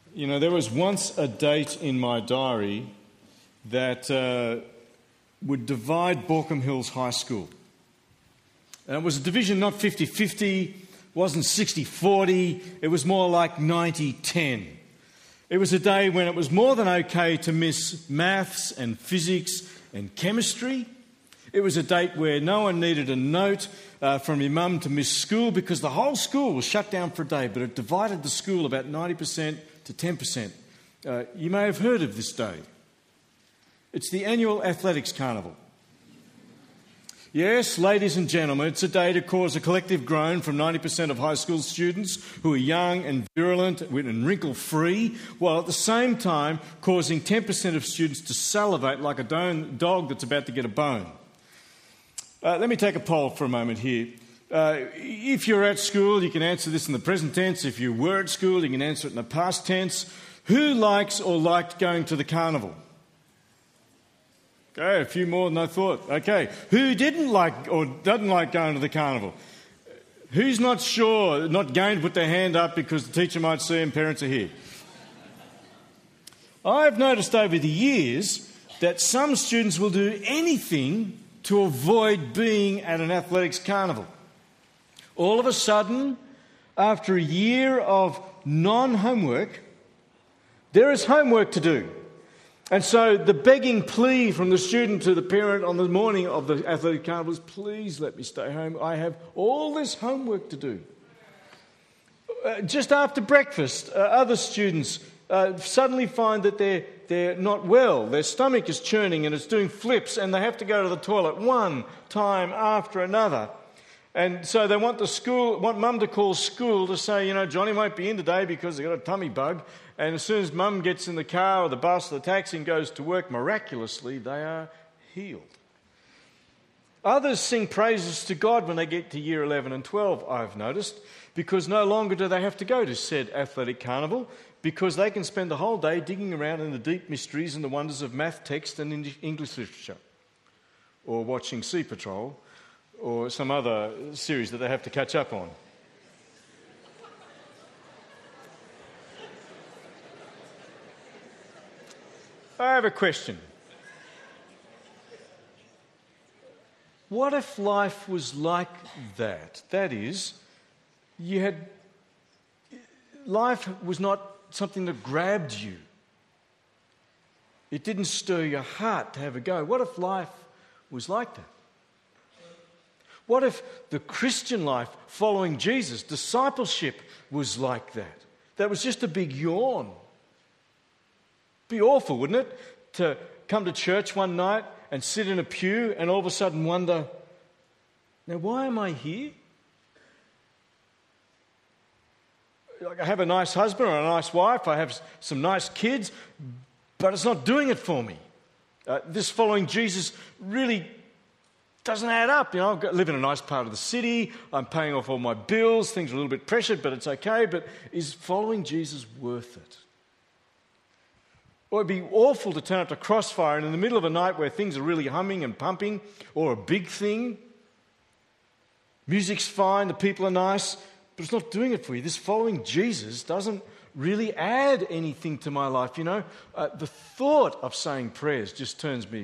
You know, there was once a date in my diary that would divide Baulkham Hills High School. And it was a division not 50-50, wasn't 60-40, it was more like 90-10. It was a day when it was more than okay to miss maths and physics and chemistry. It was a date where no one needed a note from your mum to miss school because the whole school was shut down for a day, but it divided the school about 90% to 10%. You may have heard of this day. It's the annual Athletics Carnival. Yes, ladies and gentlemen, it's a day to cause a collective groan from 90% of high school students who are young and virulent and wrinkle-free, while at the same time causing 10% of students to salivate like a dog that's about to get a bone. Let me take a poll for a moment here. If you're at school, you can answer this in the present tense. If you were at school, you can answer it in the past tense. Who likes or liked going to the carnival? Okay, a few more than I thought. Okay, who didn't like or doesn't like going to the carnival? Who's not sure, not going to put their hand up because the teacher might see and parents are here? I've noticed over the years that some students will do anything to avoid being at an athletics carnival. All of a sudden, after a year of non-homework, there is homework to do. And so the begging plea from the student to the parent on the morning of the athletic carnival is, please let me stay home. I have all this homework to do. Just after breakfast, other students suddenly find that they're not well. Their stomach is churning and it's doing flips and they have to go to the toilet one time after another. And so they want mum to call school to say, you know, Johnny won't be in today because he's got a tummy bug. And as soon as mum gets in the car or the bus or the taxi and goes to work, miraculously they are healed. Others sing praises to God when they get to year 11 and 12, I've noticed, because no longer do they have to go to said athletic carnival, because they can spend the whole day digging around in the deep mysteries and the wonders of math, text and English literature, or watching Sea Patrol, or some other series that they have to catch up on. I have a question. What if life was like that? That is, life was not something that grabbed you. It didn't stir your heart to have a go. What if life was like that? What if the Christian life following Jesus, discipleship, was like that? That was just a big yawn. Be awful, wouldn't it? To come to church one night and sit in a pew and all of a sudden wonder, now why am I here? I have a nice husband or a nice wife, I have some nice kids, but it's not doing it for me. This following Jesus really doesn't add up. You know, I live in a nice part of the city, I'm paying off all my bills, things are a little bit pressured, but it's okay. But is following Jesus worth it? Or it'd be awful to turn up to Crossfire and in the middle of a night where things are really humming and pumping, or a big thing, music's fine, the people are nice, but it's not doing it for you. This following Jesus doesn't really add anything to my life. You know, the thought of saying prayers just turns me.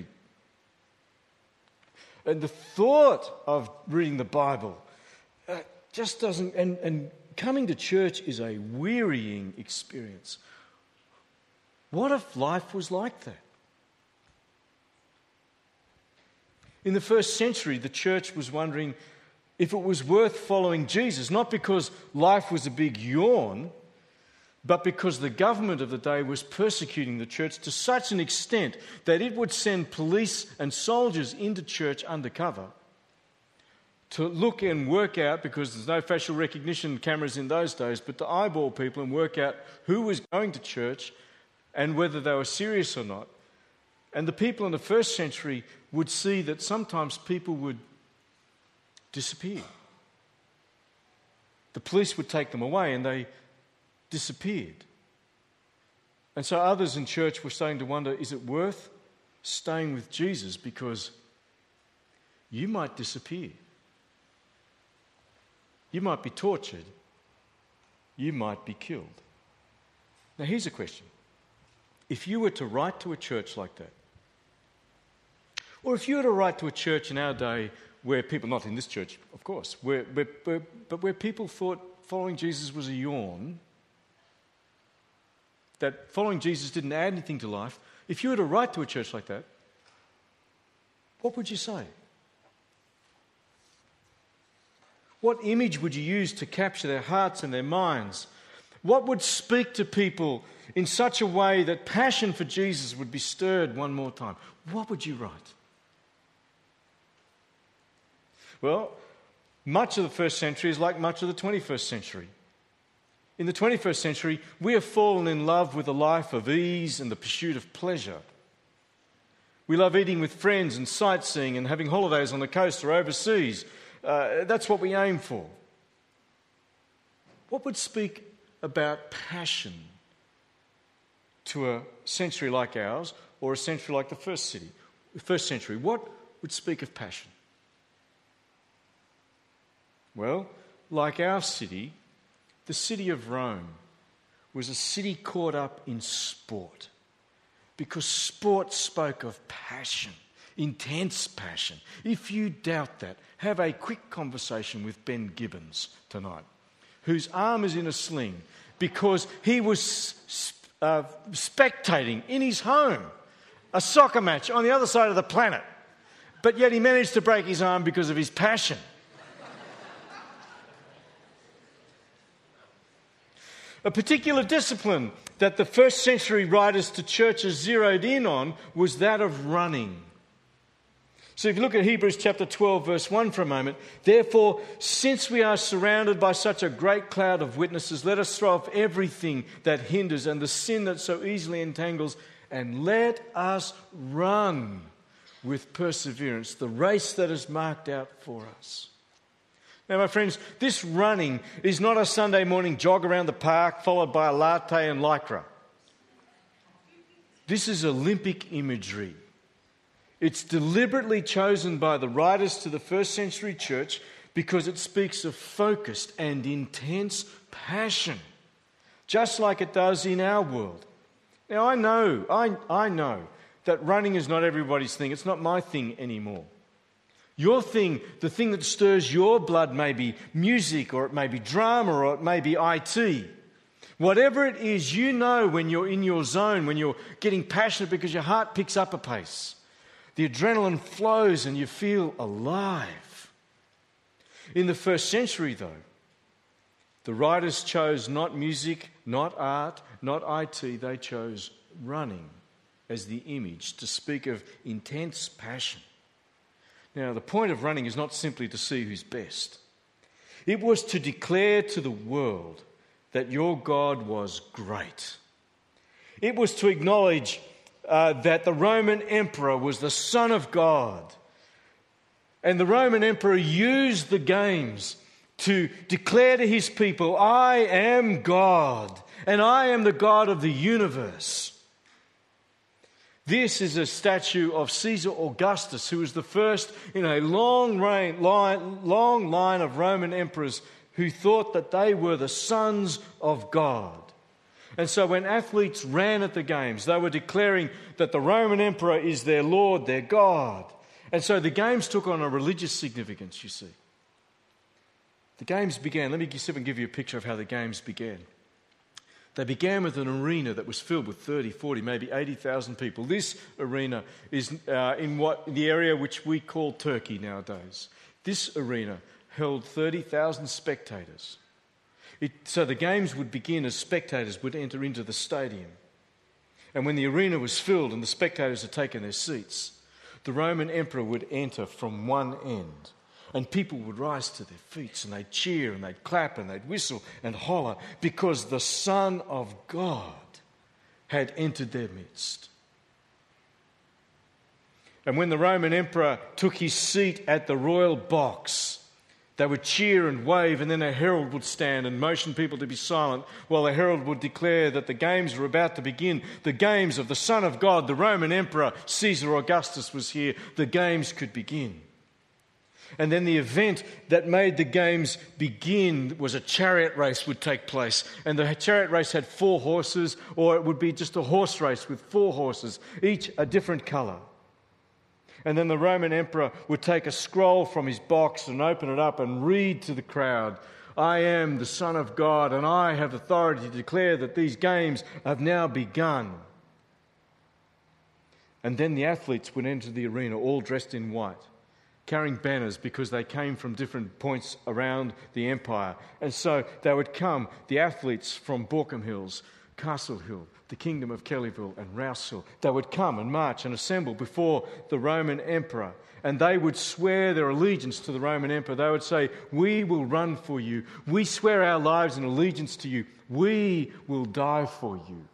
And the thought of reading the Bible just doesn't. And coming to church is a wearying experience. What if life was like that? In the first century, the church was wondering if it was worth following Jesus, not because life was a big yawn, but because the government of the day was persecuting the church to such an extent that it would send police and soldiers into church undercover to look and work out, because there's no facial recognition cameras in those days, but to eyeball people and work out who was going to church and whether they were serious or not. And the people in the first century would see that sometimes people would disappear. The police would take them away and they disappeared. And so others in church were starting to wonder, is it worth staying with Jesus because you might disappear? You might be tortured. You might be killed. Now here's a question. If you were to write to a church like that, or if you were to write to a church in our day where people, not in this church, of course, but where people thought following Jesus was a yawn, that following Jesus didn't add anything to life, if you were to write to a church like that, what would you say? What image would you use to capture their hearts and their minds? What would speak to people in such a way that passion for Jesus would be stirred one more time? What would you write? Well, much of the first century is like much of the 21st century. In the 21st century, we have fallen in love with a life of ease and the pursuit of pleasure. We love eating with friends and sightseeing and having holidays on the coast or overseas. That's what we aim for. What would speak about passion to a century like ours or a century like the first century? What would speak of passion? Well, like our city, the city of Rome was a city caught up in sport, because sport spoke of passion, intense passion. If you doubt that, have a quick conversation with Ben Gibbons tonight, whose arm is in a sling because he was spectating in his home a soccer match on the other side of the planet, but yet he managed to break his arm because of his passion. A particular discipline that the first century writers to churches zeroed in on was that of running. So if you look at Hebrews chapter 12, verse 1 for a moment, therefore, since we are surrounded by such a great cloud of witnesses, let us throw off everything that hinders and the sin that so easily entangles, and let us run with perseverance the race that is marked out for us. Now, my friends, this running is not a Sunday morning jog around the park followed by a latte and lycra. This is Olympic imagery. It's deliberately chosen by the writers to the first century church because it speaks of focused and intense passion, just like it does in our world. Now, I know that running is not everybody's thing. It's not my thing anymore. Your thing, the thing that stirs your blood may be music, or it may be drama, or it may be IT. Whatever it is, you know when you're in your zone, when you're getting passionate because your heart picks up a pace. The adrenaline flows and you feel alive. In the first century, though, the writers chose not music, not art, not IT. They chose running as the image to speak of intense passion. Now, the point of running is not simply to see who's best. It was to declare to the world that your God was great. It was to acknowledge that the Roman emperor was the Son of God. And the Roman emperor used the games to declare to his people, I am God, and I am the God of the universe. This is a statue of Caesar Augustus, who was the first in a long line of Roman emperors who thought that they were the sons of God. And so when athletes ran at the games, they were declaring that the Roman emperor is their Lord, their God. And so the games took on a religious significance, you see. The games began, let me see if I can give you a picture of how the games began. They began with an arena that was filled with 30, 40, maybe 80,000 people. This arena is in the area which we call Turkey nowadays. This arena held 30,000 spectators. So the games would begin as spectators would enter into the stadium. And when the arena was filled and the spectators had taken their seats, the Roman emperor would enter from one end. And people would rise to their feet and they'd cheer and they'd clap and they'd whistle and holler because the Son of God had entered their midst. And when the Roman emperor took his seat at the royal box, they would cheer and wave, and then a herald would stand and motion people to be silent while the herald would declare that the games were about to begin. The games of the Son of God, the Roman emperor, Caesar Augustus was here. The games could begin. And then the event that made the games begin was a chariot race would take place. And the chariot race had 4 horses, or it would be just a horse race with 4 horses, each a different colour. And then the Roman emperor would take a scroll from his box and open it up and read to the crowd, "I am the Son of God, and I have authority to declare that these games have now begun." And then the athletes would enter the arena all dressed in white, carrying banners because they came from different points around the empire. And so they would come, the athletes from Borkham Hills, Castle Hill, the Kingdom of Kellyville and Rouse Hill. They would come and march and assemble before the Roman emperor, and they would swear their allegiance to the Roman emperor. They would say, "We will run for you. We swear our lives in allegiance to you. We will die for you."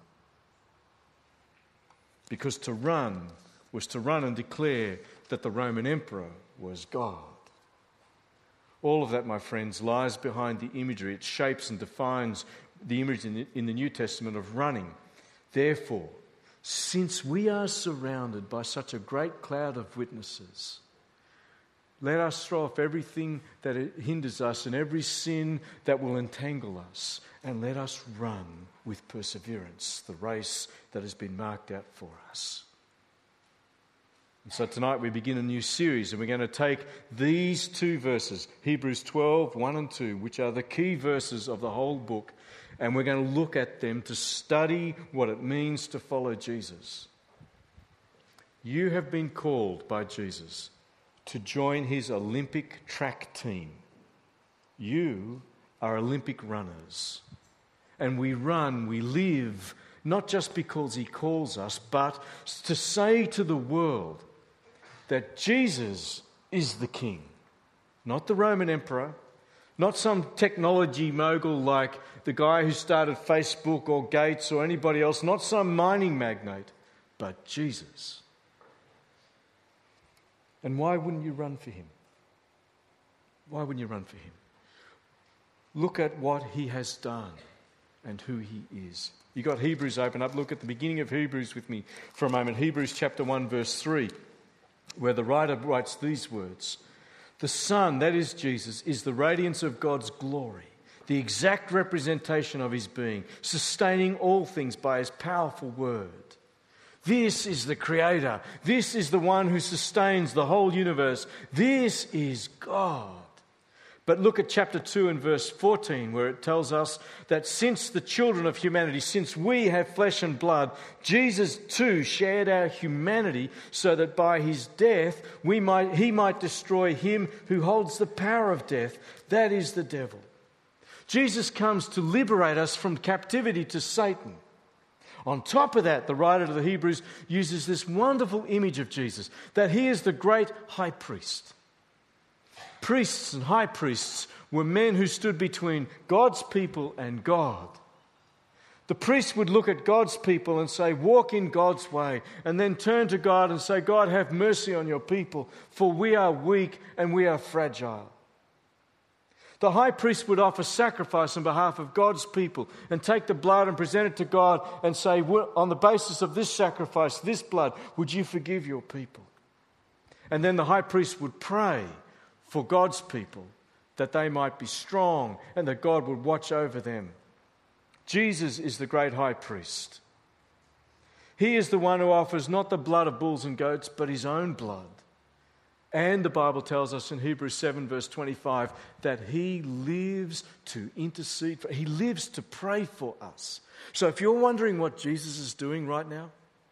Because to run was to run and declare that the Roman emperor was God. All of that, my friends, lies behind the imagery. It shapes and defines the image in the New Testament of running. Therefore, since we are surrounded by such a great cloud of witnesses, let us throw off everything that hinders us and every sin that will entangle us, and let us run with perseverance the race that has been marked out for us. And so tonight we begin a new series, and we're going to take these 2 verses, Hebrews 12, 1 and 2, which are the key verses of the whole book, and we're going to look at them to study what it means to follow Jesus. You have been called by Jesus to join his Olympic track team. You are Olympic runners. And we run, we live, not just because he calls us, but to say to the world that Jesus is the King, not the Roman emperor, not some technology mogul like the guy who started Facebook or Gates or anybody else, not some mining magnate, but Jesus. And why wouldn't you run for him? Why wouldn't you run for him? Look at what he has done and who he is. You got Hebrews open up. Look at the beginning of Hebrews with me for a moment. Hebrews chapter 1 verse 3, where the writer writes these words. The Son, that is Jesus, is the radiance of God's glory, the exact representation of his being, sustaining all things by his powerful word. This is the Creator. This is the one who sustains the whole universe. This is God. But look at chapter 2 and verse 14, where it tells us that since the children of humanity, since we have flesh and blood, Jesus too shared our humanity so that by his death he might destroy him who holds the power of death, that is the devil. Jesus comes to liberate us from captivity to Satan. On top of that, the writer to the Hebrews uses this wonderful image of Jesus, that he is the great high priest. Priests and high priests were men who stood between God's people and God. The priest would look at God's people and say, "Walk in God's way," and then turn to God and say, "God, have mercy on your people, for we are weak and we are fragile." The high priest would offer sacrifice on behalf of God's people and take the blood and present it to God and say, "On the basis of this sacrifice, this blood, would you forgive your people?" And then the high priest would pray for God's people, that they might be strong and that God would watch over them. Jesus is the great high priest. He is the one who offers not the blood of bulls and goats, but his own blood. And the Bible tells us in Hebrews 7 verse 25 that he lives to intercede, he lives to pray for us. So if you're wondering what Jesus is doing right now,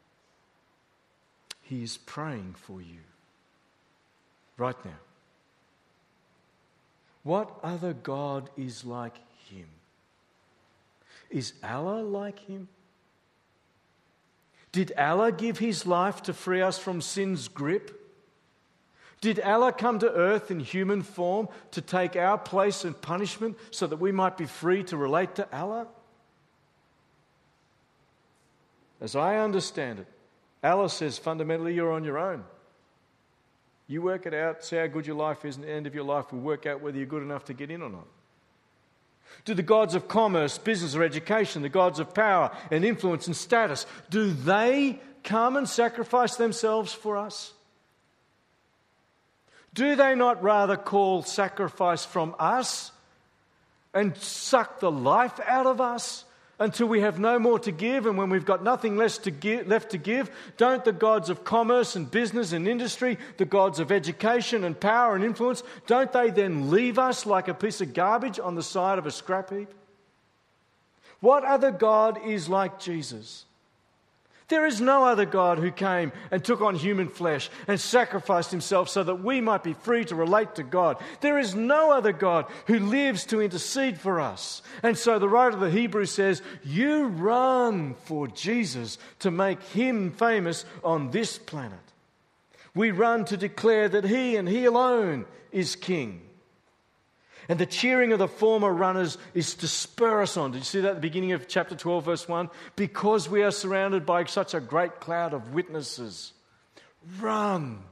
he is praying for you right now. What other God is like him? Is Allah like him? Did Allah give his life to free us from sin's grip? Did Allah come to earth in human form to take our place in punishment so that we might be free to relate to Allah? As I understand it, Allah says fundamentally you're on your own. You work it out, see how good your life is, and at the end of your life will work out whether you're good enough to get in or not. Do the gods of commerce, business or education, the gods of power and influence and status, do they come and sacrifice themselves for us? Do they not rather call sacrifice from us and suck the life out of us until we have no more to give, and when we've got nothing left to give, don't the gods of commerce and business and industry, the gods of education and power and influence, don't they then leave us like a piece of garbage on the side of a scrap heap? What other God is like Jesus? There is no other God who came and took on human flesh and sacrificed himself so that we might be free to relate to God. There is no other God who lives to intercede for us. And so the writer of the Hebrews says, you run for Jesus to make him famous on this planet. We run to declare that he and he alone is King. And the cheering of the former runners is to spur us on. Did you see that at the beginning of chapter 12, verse 1? Because we are surrounded by such a great cloud of witnesses. Run.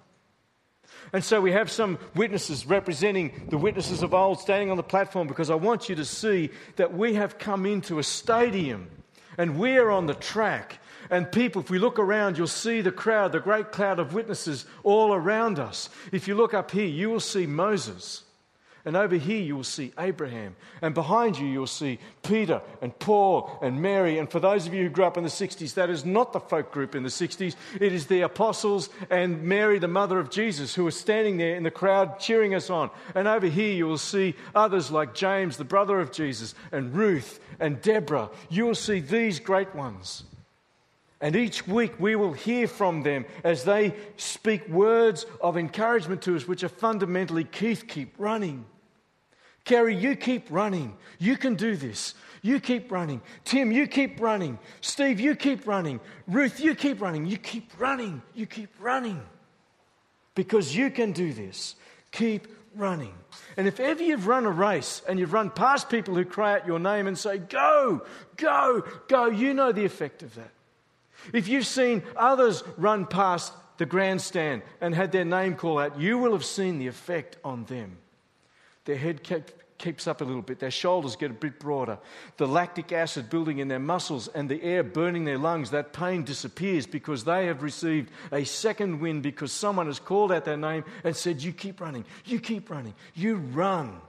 And so we have some witnesses representing the witnesses of old standing on the platform, because I want you to see that we have come into a stadium and we are on the track. And people, if we look around, you'll see the crowd, the great cloud of witnesses all around us. If you look up here, you will see Moses. And over here you will see Abraham. And behind you you'll see Peter and Paul and Mary. And for those of you who grew up in the 60s, that is not the folk group in the 60s. It is the apostles and Mary, the mother of Jesus, who are standing there in the crowd cheering us on. And over here you will see others like James, the brother of Jesus, and Ruth and Deborah. You will see these great ones. And each week we will hear from them as they speak words of encouragement to us, which are fundamentally, Keith, keep running. Kerry, you keep running. You can do this. You keep running. Tim, you keep running. Steve, you keep running. Ruth, you keep running. You keep running. You keep running. Because you can do this. Keep running. And if ever you've run a race and you've run past people who cry out your name and say, go, go, go, you know the effect of that. If you've seen others run past the grandstand and had their name called out, you will have seen the effect on them. Their head keeps up a little bit. Their shoulders get a bit broader. The lactic acid building in their muscles and the air burning their lungs, that pain disappears because they have received a second wind, because someone has called out their name and said, you keep running, you keep running, you run.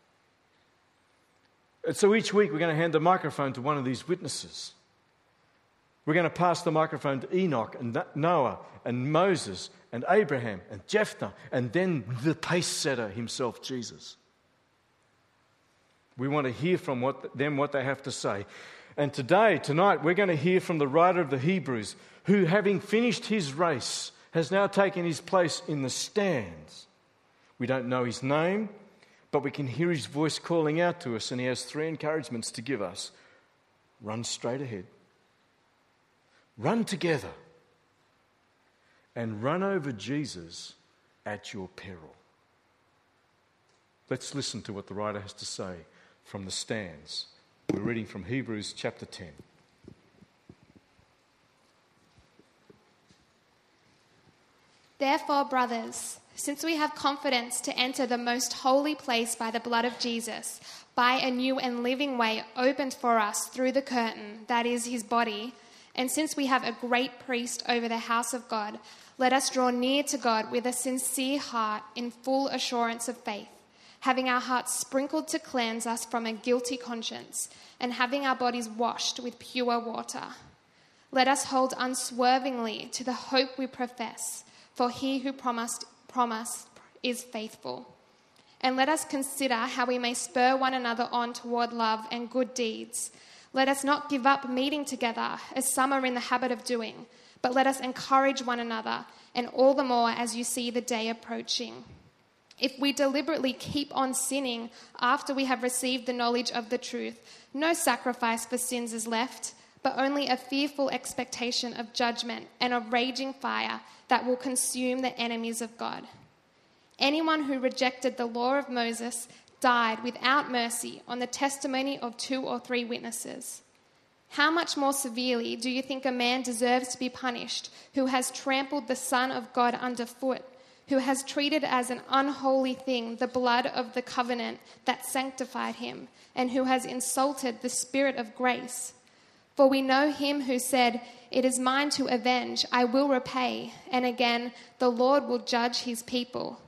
And so each week we're going to hand the microphone to one of these witnesses. We're going to pass the microphone to Enoch and Noah and Moses and Abraham and Jephthah, and then the pace setter himself, Jesus. We want to hear from what they have to say. And tonight, we're going to hear from the writer of the Hebrews, who, having finished his race, has now taken his place in the stands. We don't know his name, but we can hear his voice calling out to us, and he has 3 encouragements to give us. Run straight ahead. Run together. And run over Jesus at your peril. Let's listen to what the writer has to say from the stands. We're reading from Hebrews chapter 10. Therefore, brothers, since we have confidence to enter the most holy place by the blood of Jesus, by a new and living way opened for us through the curtain, that is his body, and since we have a great priest over the house of God, let us draw near to God with a sincere heart in full assurance of faith, having our hearts sprinkled to cleanse us from a guilty conscience, and having our bodies washed with pure water. Let us hold unswervingly to the hope we profess, for he who promised is faithful. And let us consider how we may spur one another on toward love and good deeds. Let us not give up meeting together, as some are in the habit of doing, but let us encourage one another, and all the more as you see the day approaching. If we deliberately keep on sinning after we have received the knowledge of the truth, no sacrifice for sins is left, but only a fearful expectation of judgment and a raging fire that will consume the enemies of God. Anyone who rejected the law of Moses died without mercy on the testimony of 2 or 3 witnesses. How much more severely do you think a man deserves to be punished who has trampled the Son of God underfoot, who has treated as an unholy thing the blood of the covenant that sanctified him, and who has insulted the Spirit of grace? For we know him who said, "It is mine to avenge, I will repay," and again, "The Lord will judge his people."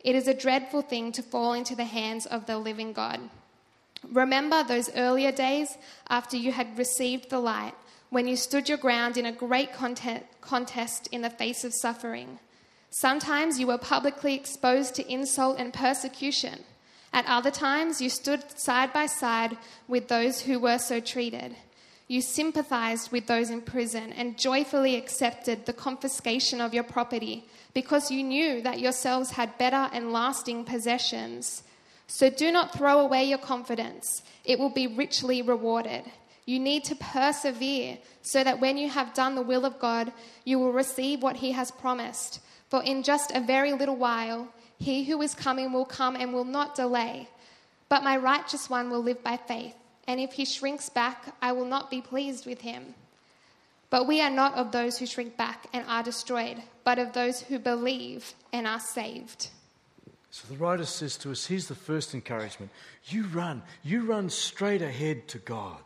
It is a dreadful thing to fall into the hands of the living God. Remember those earlier days after you had received the light, when you stood your ground in a great contest in the face of suffering. Sometimes you were publicly exposed to insult and persecution. At other times you stood side by side with those who were so treated. You sympathized with those in prison and joyfully accepted the confiscation of your property because you knew that yourselves had better and lasting possessions. So do not throw away your confidence. It will be richly rewarded. You need to persevere so that when you have done the will of God, you will receive what he has promised. For in just a very little while, he who is coming will come and will not delay. But my righteous one will live by faith, and if he shrinks back, I will not be pleased with him. But we are not of those who shrink back and are destroyed, but of those who believe and are saved. So the writer says to us, here's the first encouragement. You run straight ahead to God.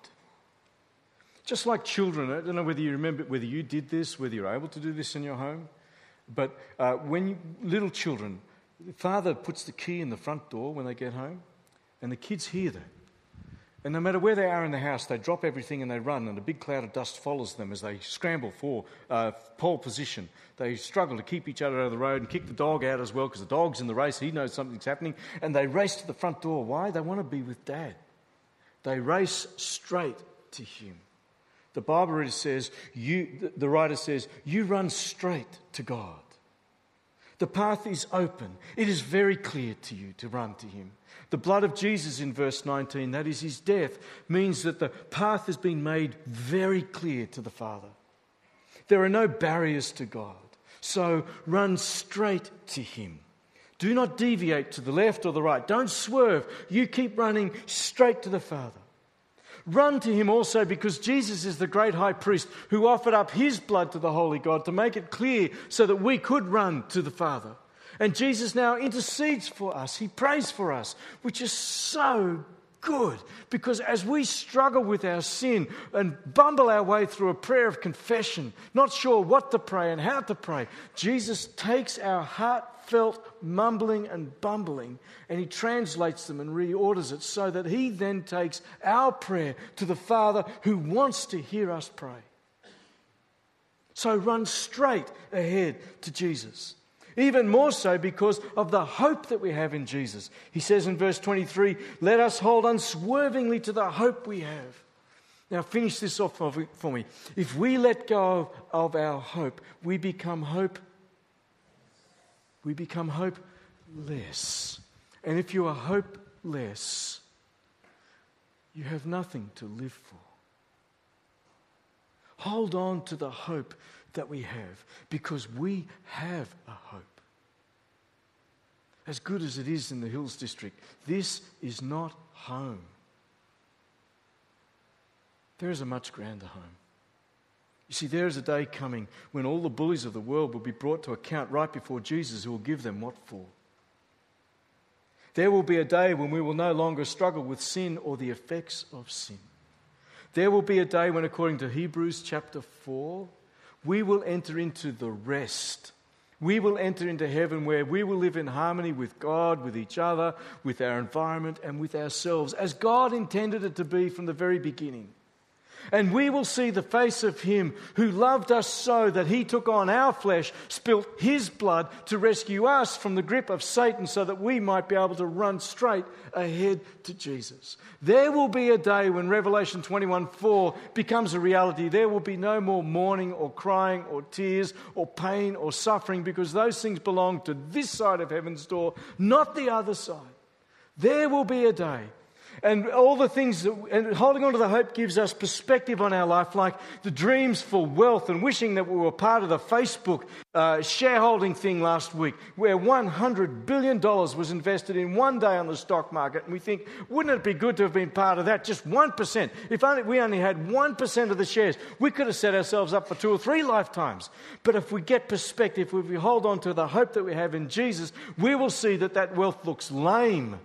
Just like children, I don't know whether you remember, whether you did this, whether you're able to do this in your home, but little children, the father puts the key in the front door when they get home, and the kids hear that. And no matter where they are in the house, they drop everything and they run, and a big cloud of dust follows them as they scramble for pole position. They struggle to keep each other out of the road and kick the dog out as well, because the dog's in the race. He knows something's happening, and they race to the front door. Why? They want to be with Dad. They race straight to him. The Bible really says, the writer says, you run straight to God. The path is open. It is very clear to you to run to him. The blood of Jesus in verse 19, that is his death, means that the path has been made very clear to the Father. There are no barriers to God. So run straight to him. Do not deviate to the left or the right. Don't swerve. You keep running straight to the Father. Run to him also because Jesus is the great high priest who offered up his blood to the holy God to make it clear so that we could run to the Father. And Jesus now intercedes for us. He prays for us, which is so good, because as we struggle with our sin and bumble our way through a prayer of confession, not sure what to pray and how to pray, Jesus takes our heartfelt mumbling and bumbling and he translates them and reorders it so that he then takes our prayer to the Father who wants to hear us pray. So run straight ahead to Jesus. Even more so because of the hope that we have in Jesus. He says in verse 23, let us hold unswervingly to the hope we have. Now finish this off for me. If we let go of our hope, we become hopeless. And if you are hopeless, you have nothing to live for. Hold on to the hope that we have, because we have a hope. As good as it is in the Hills District, this is not home. There is a much grander home. You see, there is a day coming when all the bullies of the world will be brought to account right before Jesus, who will give them what for. There will be a day when we will no longer struggle with sin or the effects of sin. There will be a day when, according to Hebrews chapter 4, we will enter into the rest. We will enter into heaven where we will live in harmony with God, with each other, with our environment and with ourselves, as God intended it to be from the very beginning. And we will see the face of him who loved us so that he took on our flesh, spilt his blood to rescue us from the grip of Satan so that we might be able to run straight ahead to Jesus. There will be a day when Revelation 21:4 becomes a reality. There will be no more mourning or crying or tears or pain or suffering, because those things belong to this side of heaven's door, not the other side. There will be a day. And all the things, and holding on to the hope gives us perspective on our life, like the dreams for wealth and wishing that we were part of the Facebook shareholding thing last week, where $100 billion was invested in one day on the stock market. And we think, wouldn't it be good to have been part of that? Just 1%. If we only had 1% of the shares, we could have set ourselves up for 2 or 3 lifetimes. But if we get perspective, if we hold on to the hope that we have in Jesus, we will see that wealth looks lame.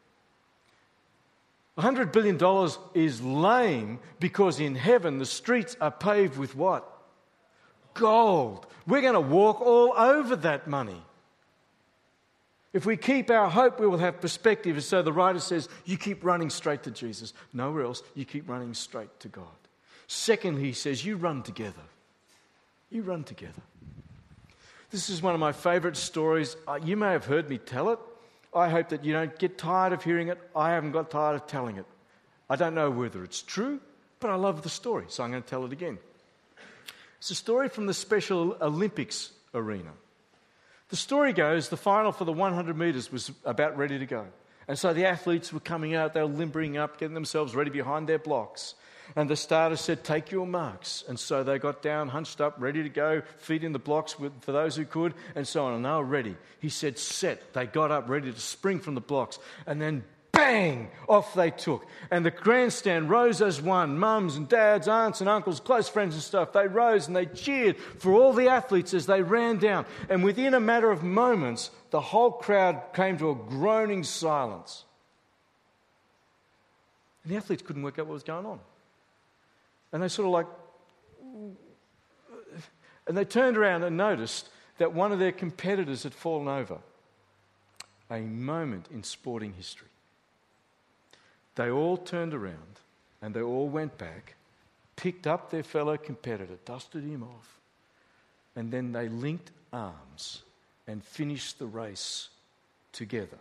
$100 billion is lame because in heaven the streets are paved with what? Gold. We're going to walk all over that money. If we keep our hope, we will have perspective. And so the writer says, you keep running straight to Jesus. Nowhere else. You keep running straight to God. Secondly, he says, you run together. You run together. This is one of my favourite stories. You may have heard me tell it. I hope that you don't get tired of hearing it. I haven't got tired of telling it. I don't know whether it's true, but I love the story, so I'm going to tell it again. It's a story from the Special Olympics arena. The story goes, the final for the 100 metres was about ready to go. And so the athletes were coming out, they were limbering up, getting themselves ready behind their blocks. And the starter said, take your marks. And so they got down, hunched up, ready to go, feet in the blocks for those who could, and so on. And they were ready. He said, set. They got up, ready to spring from the blocks. And then bang, off they took. And the grandstand rose as one. Mums and dads, aunts and uncles, close friends and stuff. They rose and they cheered for all the athletes as they ran down. And within a matter of moments, the whole crowd came to a groaning silence. And the athletes couldn't work out what was going on. And they sort of like... And they turned around and noticed that one of their competitors had fallen over. A moment in sporting history. They all turned around and they all went back, picked up their fellow competitor, dusted him off, and then they linked arms and finished the race together.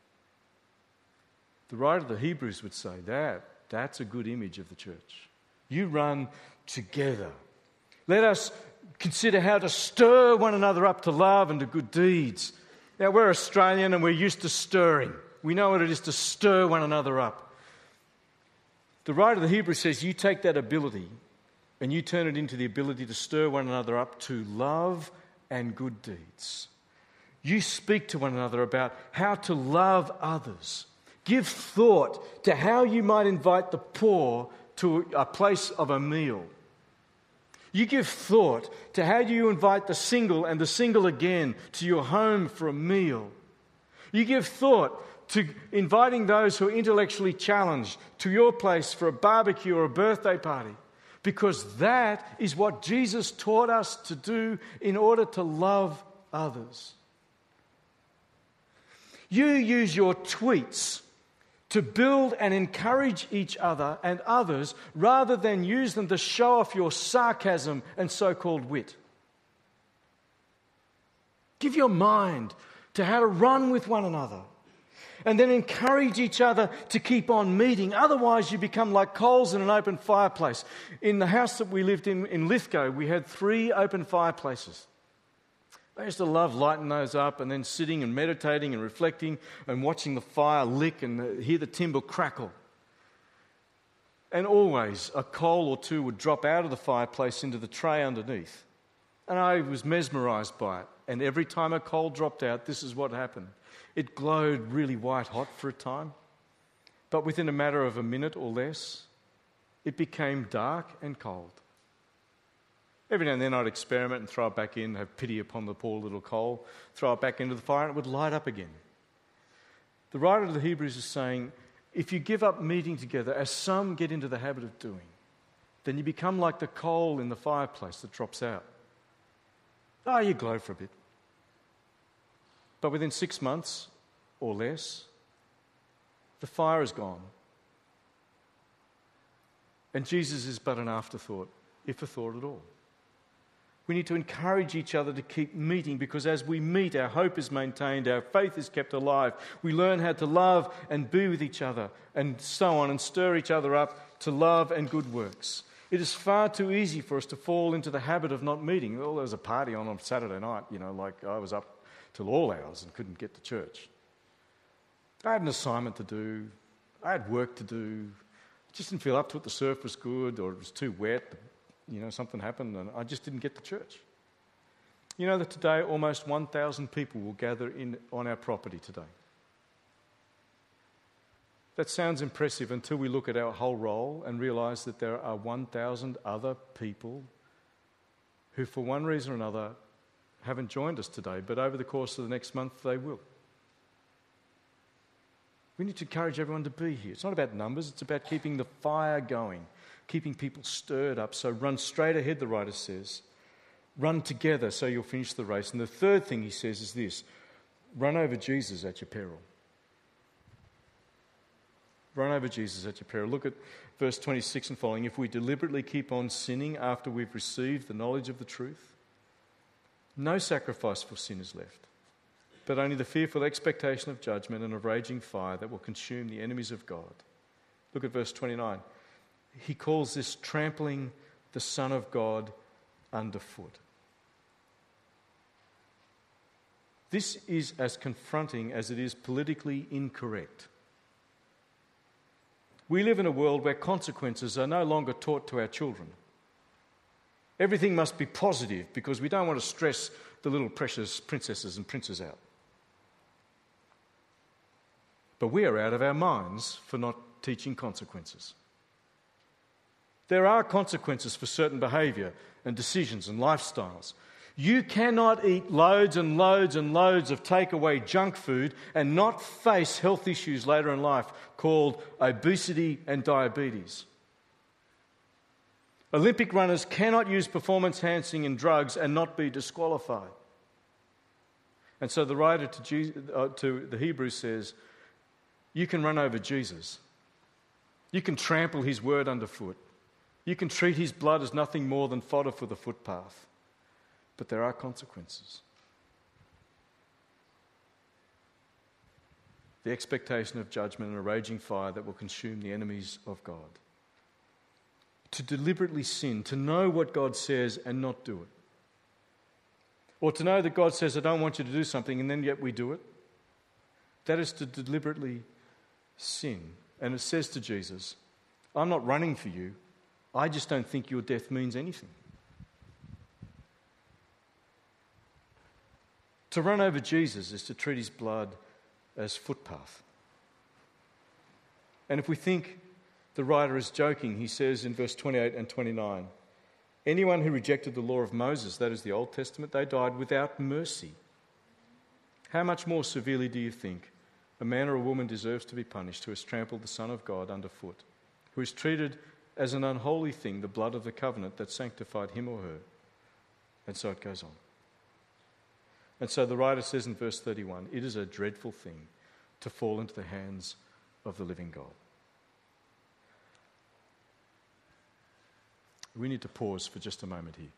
The writer of the Hebrews would say that's a good image of the church. You run together. Let us consider how to stir one another up to love and to good deeds. Now, we're Australian and we're used to stirring. We know what it is to stir one another up. The writer of the Hebrews says you take that ability and you turn it into the ability to stir one another up to love and good deeds. You speak to one another about how to love others. Give thought to how you might invite the poor to a place of a meal. You give thought to how you invite the single and the single again to your home for a meal. You give thought to inviting those who are intellectually challenged to your place for a barbecue or a birthday party, because that is what Jesus taught us to do in order to love others. You use your tweets to build and encourage each other and others rather than use them to show off your sarcasm and so-called wit. Give your mind to how to run with one another and then encourage each other to keep on meeting. Otherwise, you become like coals in an open fireplace. In the house that we lived in Lithgow, we had 3 open fireplaces. I used to love lighting those up and then sitting and meditating and reflecting and watching the fire lick and hear the timber crackle. And always a coal or two would drop out of the fireplace into the tray underneath. And I was mesmerised by it. And every time a coal dropped out, this is what happened. It glowed really white hot for a time. But within a matter of a minute or less, it became dark and cold. Every now and then I'd experiment and throw it back in, have pity upon the poor little coal, throw it back into the fire and it would light up again. The writer of the Hebrews is saying, if you give up meeting together, as some get into the habit of doing, then you become like the coal in the fireplace that drops out. You glow for a bit. But within 6 months or less, the fire is gone. And Jesus is but an afterthought, if a thought at all. We need to encourage each other to keep meeting, because as we meet, our hope is maintained, our faith is kept alive. We learn how to love and be with each other and so on, and stir each other up to love and good works. It is far too easy for us to fall into the habit of not meeting. Well, there was a party on Saturday night, like I was up till all hours and couldn't get to church. I had an assignment to do. I had work to do. I just didn't feel up to it. The surf was good or it was too wet. Something happened and I just didn't get to church. You know that today almost 1,000 people will gather on our property today. That sounds impressive until we look at our whole roll and realise that there are 1,000 other people who for one reason or another haven't joined us today, but over the course of the next month they will. We need to encourage everyone to be here. It's not about numbers, it's about keeping the fire going, keeping people stirred up. So run straight ahead, the writer says. Run together so you'll finish the race. And the third thing he says is this: run over Jesus at your peril. Run over Jesus at your peril. Look at verse 26 and following. If we deliberately keep on sinning after we've received the knowledge of the truth, no sacrifice for sin is left, but only the fearful expectation of judgment and of raging fire that will consume the enemies of God. Look at verse 29. He calls this trampling the Son of God underfoot. This is as confronting as it is politically incorrect. We live in a world where consequences are no longer taught to our children. Everything must be positive because we don't want to stress the little precious princesses and princes out. But we are out of our minds for not teaching consequences. There are consequences for certain behaviour and decisions and lifestyles. You cannot eat loads and loads and loads of takeaway junk food and not face health issues later in life called obesity and diabetes. Olympic runners cannot use performance-enhancing and drugs and not be disqualified. And so the writer to the Hebrews says, you can run over Jesus. You can trample his word underfoot. You can treat his blood as nothing more than fodder for the footpath. But there are consequences. The expectation of judgment and a raging fire that will consume the enemies of God. To deliberately sin, to know what God says and not do it. Or to know that God says, I don't want you to do something, and then yet we do it. That is to deliberately sin. And it says to Jesus, I'm not running for you. I just don't think your death means anything. To run over Jesus is to treat his blood as footpath. And if we think the writer is joking, he says in verse 28 and 29, anyone who rejected the law of Moses, that is the Old Testament, they died without mercy. How much more severely do you think a man or a woman deserves to be punished who has trampled the Son of God underfoot, who has treated as an unholy thing the blood of the covenant that sanctified him or her? And so it goes on. And so the writer says in verse 31, it is a dreadful thing to fall into the hands of the living God. We need to pause for just a moment here.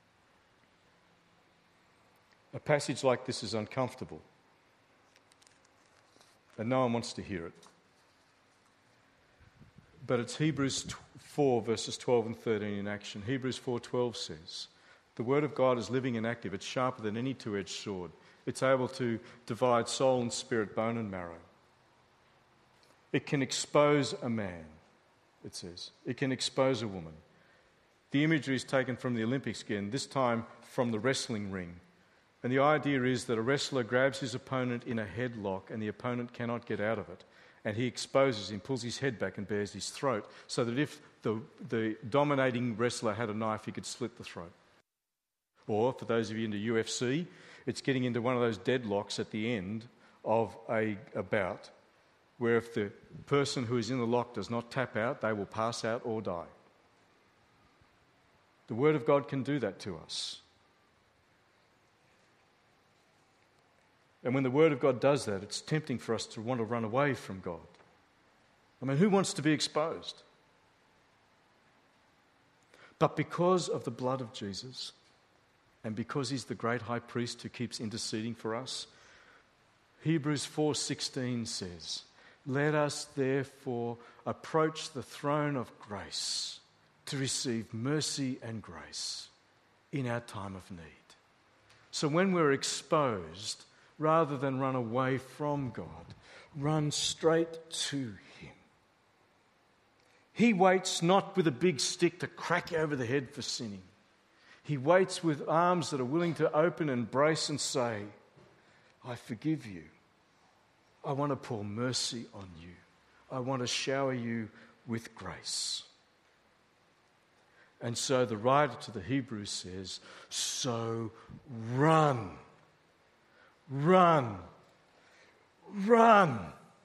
A passage like this is uncomfortable, and no one wants to hear it. But it's Hebrews 4, verses 12 and 13 in action. Hebrews 4:12 says, the word of God is living and active. It's sharper than any two-edged sword. It's able to divide soul and spirit, bone and marrow. It can expose a man, it says. It can expose a woman. The imagery is taken from the Olympics again, this time from the wrestling ring. And the idea is that a wrestler grabs his opponent in a headlock and the opponent cannot get out of it. And he exposes him, pulls his head back and bares his throat, so that if the dominating wrestler had a knife, he could slit the throat. Or, for those of you into UFC, it's getting into one of those deadlocks at the end of a bout, where if the person who is in the lock does not tap out, they will pass out or die. The Word of God can do that to us. And when the Word of God does that, it's tempting for us to want to run away from God. I mean, who wants to be exposed? But because of the blood of Jesus, and because he's the great high priest who keeps interceding for us, Hebrews 4:16 says, let us therefore approach the throne of grace to receive mercy and grace in our time of need. So when we're exposed, rather than run away from God, run straight to him. He waits not with a big stick to crack you over the head for sinning. He waits with arms that are willing to open, embrace and say, I forgive you. I want to pour mercy on you. I want to shower you with grace. And so the writer to the Hebrews says, so run, run, run,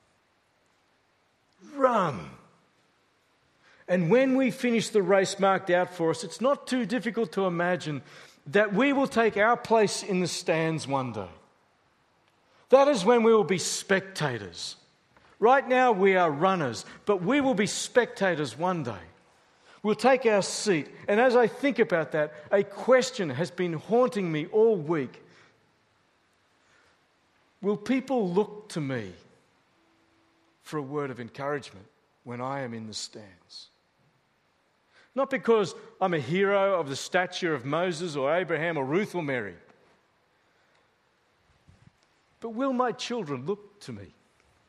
run. And when we finish the race marked out for us, it's not too difficult to imagine that we will take our place in the stands one day. That is when we will be spectators. Right now we are runners, but we will be spectators one day. We'll take our seat, and as I think about that, a question has been haunting me all week. Will people look to me for a word of encouragement when I am in the stands? Not because I'm a hero of the stature of Moses or Abraham or Ruth or Mary, but will my children look to me?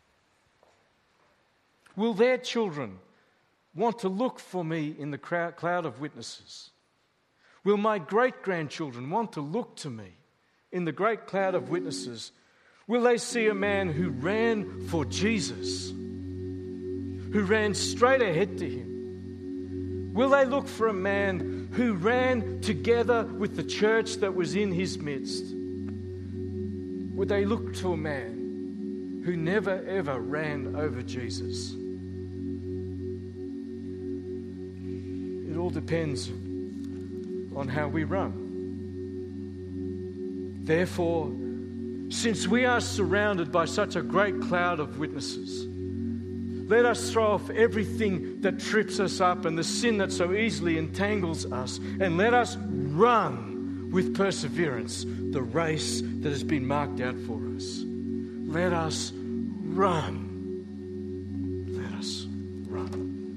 Will their children want to look for me in the cloud of witnesses? Will my great-grandchildren want to look to me in the great cloud of witnesses? Will they see a man who ran for Jesus, who ran straight ahead to him? Will they look for a man who ran together with the church that was in his midst? Would they look to a man who never ever ran over Jesus? It all depends on how we run. Therefore, since we are surrounded by such a great cloud of witnesses, let us throw off everything that trips us up and the sin that so easily entangles us, and let us run with perseverance the race that has been marked out for us. Let us run. Let us run.